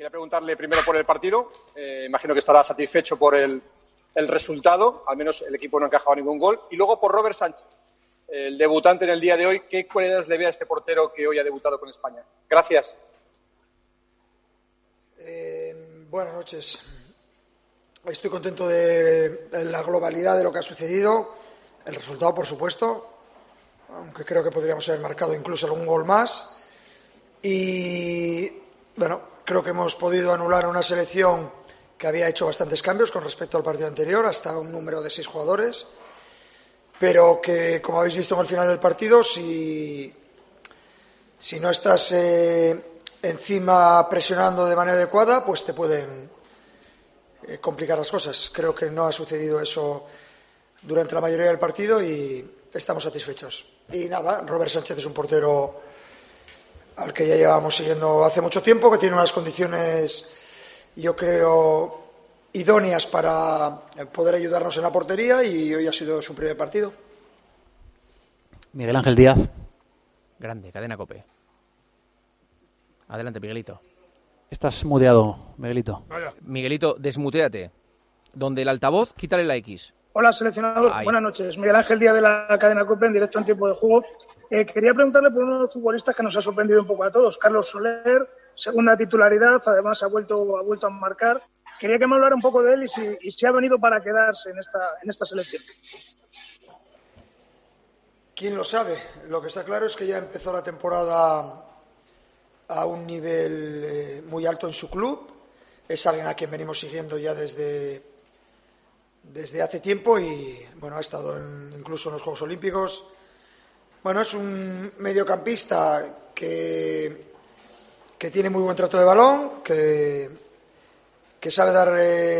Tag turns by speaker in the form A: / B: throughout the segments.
A: Quería preguntarle primero por el partido. Imagino que estará satisfecho por el resultado. Al menos el equipo no ha encajado ningún gol. Y luego por Robert Sánchez, el debutante en el día de hoy. ¿Qué cualidades le ve a este portero que hoy ha debutado con España? Gracias.
B: Buenas noches. Estoy contento de la globalidad de lo que ha sucedido. El resultado, por supuesto, aunque creo que podríamos haber marcado incluso algún gol más. Y bueno, creo que hemos podido anular una selección que había hecho bastantes cambios con respecto al partido anterior, hasta un número de 6 jugadores, pero que, como habéis visto en el final del partido, si no estás encima presionando de manera adecuada, pues te pueden complicar las cosas. Creo que no ha sucedido eso durante la mayoría del partido y estamos satisfechos. Y nada, Robert Sánchez es un portero al que ya llevamos siguiendo hace mucho tiempo, que tiene unas condiciones, yo creo, idóneas para poder ayudarnos en la portería, y hoy ha sido su primer partido.
C: Miguel Ángel Díaz. Grande, Cadena COPE. Adelante, Miguelito. Estás muteado, Miguelito.
D: Vaya.
E: Miguelito, desmuteate. Donde el altavoz, quítale la X.
D: Hola, seleccionador.
E: Ahí.
D: Buenas noches. Miguel Ángel Díaz de la cadena COPE, en directo en tiempo de juego. Quería preguntarle por uno de los futbolistas que nos ha sorprendido un poco a todos. Carlos Soler, segunda titularidad, además ha vuelto a marcar. Quería que me hablara un poco de él y si ha venido para quedarse en esta selección.
B: ¿Quién lo sabe? Lo que está claro es que ya empezó la temporada a un nivel muy alto en su club. Es alguien a quien venimos siguiendo ya desde hace tiempo y bueno, ha estado incluso en los Juegos Olímpicos. Bueno, es un mediocampista que tiene muy buen trato de balón, que sabe dar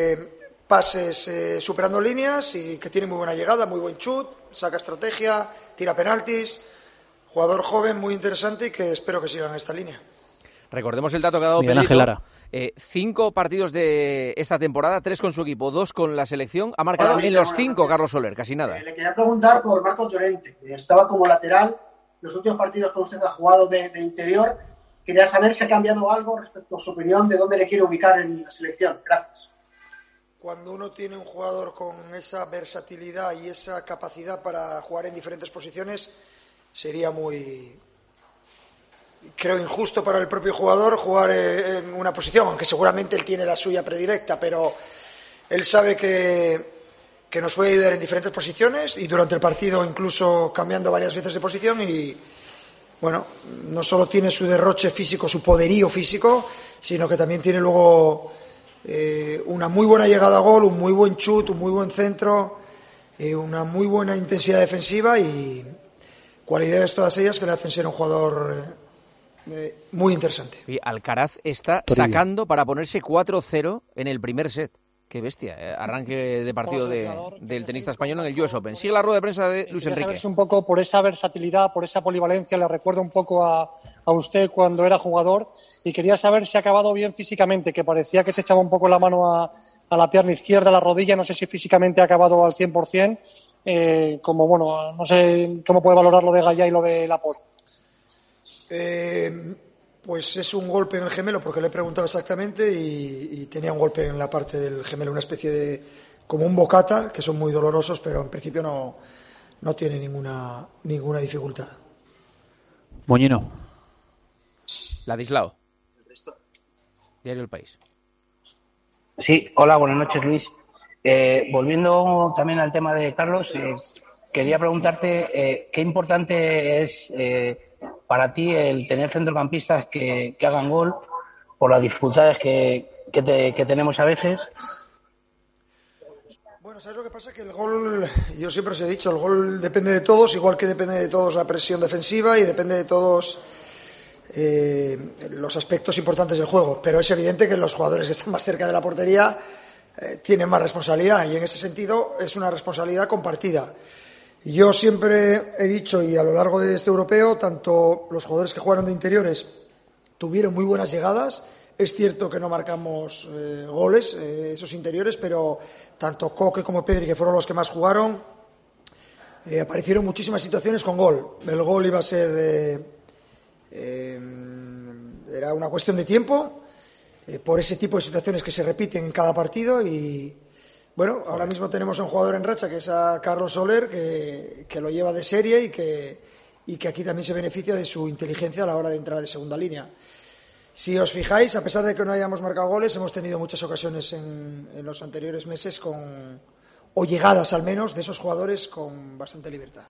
B: pases superando líneas y que tiene muy buena llegada, muy buen chut, saca estrategia, tira penaltis. Jugador joven, muy interesante y que espero que siga en esta línea.
E: Recordemos el dato que ha dado
C: Miguel
E: Pedrito.
C: Ángel Lara.
E: 5 partidos de esta temporada, 3 con su equipo, 2 con la selección. Ha marcado en los 5 Carlos Soler, casi nada.
F: Le quería preguntar por Marcos Llorente. Estaba como lateral. Los últimos partidos que usted ha jugado de interior. Quería saber si ha cambiado algo respecto a su opinión de dónde le quiere ubicar en la selección. Gracias.
B: Cuando uno tiene un jugador con esa versatilidad y esa capacidad para jugar en diferentes posiciones, sería muy, creo, injusto para el propio jugador jugar en una posición, aunque seguramente él tiene la suya predilecta, pero él sabe que nos puede ayudar en diferentes posiciones y durante el partido incluso cambiando varias veces de posición y bueno, no solo tiene su derroche físico, su poderío físico, sino que también tiene luego una muy buena llegada a gol, un muy buen chut, un muy buen centro, una muy buena intensidad defensiva y cualidades todas ellas que le hacen ser un jugador muy interesante.
E: Y Alcaraz está sacando para ponerse 4-0 en el primer set. Qué bestia, arranque de partido del tenista español en el US Open. Sigue la rueda de prensa de Luis Enrique.
G: Saberse un poco por esa versatilidad, por esa polivalencia, le recuerdo un poco a usted cuando era jugador y quería saber si ha acabado bien físicamente, que parecía que se echaba un poco la mano a la pierna izquierda, a la rodilla, no sé si físicamente ha acabado al 100%, como bueno, no sé cómo puede valorar lo de Gallá y lo de Laporte.
B: Pues es un golpe en el gemelo, porque le he preguntado exactamente y tenía un golpe en la parte del gemelo, una especie de, como un bocata, que son muy dolorosos, pero en principio no tiene ninguna dificultad.
C: Moñino.
E: Ladislao. Diario El País.
H: Sí, hola, buenas noches, Luis. Volviendo también al tema de Carlos, quería preguntarte qué importante es para ti el tener centrocampistas que hagan gol por las dificultades que tenemos a veces.
B: Bueno, ¿sabes lo que pasa? Que el gol, yo siempre os he dicho, el gol depende de todos, igual que depende de todos la presión defensiva y depende de todos los aspectos importantes del juego. Pero es evidente que los jugadores que están más cerca de la portería tienen más responsabilidad y en ese sentido es una responsabilidad compartida. Yo siempre he dicho, y a lo largo de este europeo, tanto los jugadores que jugaron de interiores tuvieron muy buenas llegadas. Es cierto que no marcamos goles, esos interiores, pero tanto Coque como Pedri, que fueron los que más jugaron, aparecieron muchísimas situaciones con gol. El gol iba a ser... era una cuestión de tiempo por ese tipo de situaciones que se repiten en cada partido. Y bueno, ahora mismo tenemos a un jugador en racha que es a Carlos Soler, que lo lleva de serie y que aquí también se beneficia de su inteligencia a la hora de entrar de segunda línea. Si os fijáis, a pesar de que no hayamos marcado goles, hemos tenido muchas ocasiones en los anteriores meses o llegadas al menos de esos jugadores con bastante libertad.